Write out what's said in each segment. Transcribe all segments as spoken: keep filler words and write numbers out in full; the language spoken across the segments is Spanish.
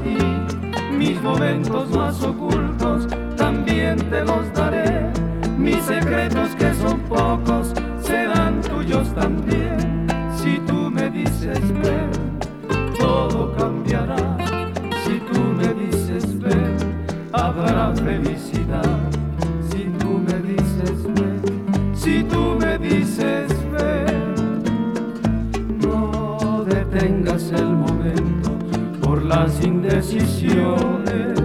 ti. Mis momentos más ocultos también te los daré. Mis secretos que son pocos serán tuyos también. Si tú me dices ven, todo cambiará. Si tú me dices ven, habrá felicidad. Si tú me dices ven, si tú me dices ven, no detengas el momento por las indecisiones,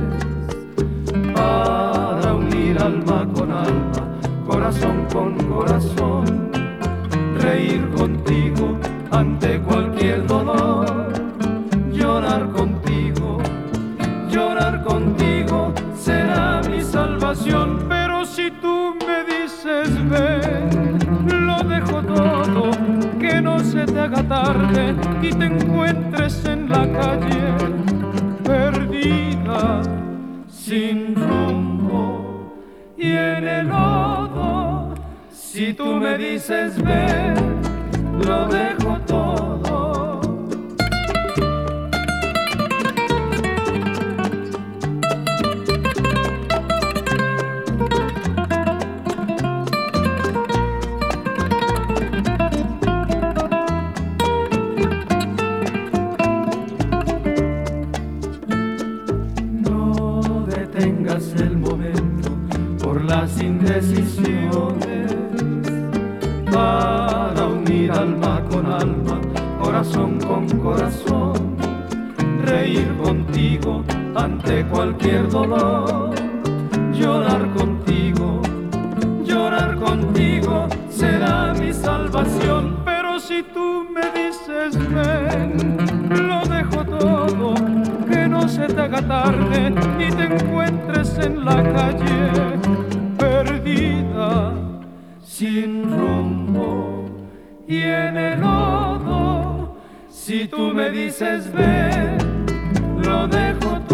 para unir alma con alma, corazón con corazón, reír contigo ante cualquier dolor, llorar contigo, llorar contigo será mi salvación. Pero si tú me dices ven, lo dejo todo, que no se te haga tarde y te encuentres en la calle perdida, sin rumbo y en el lodo. Si tú me dices ven, lo dejo todo. No detengas el momento por las indecisiones, para unir alma con alma, corazón con corazón, reír contigo ante cualquier dolor, llorar contigo, llorar contigo será mi salvación. Pero si tú me dices ven, lo dejo todo, que no se te haga tarde y te encuentres en la calle perdida, sin rumbo y en el lodo. Si tú me dices ven, lo dejo todo.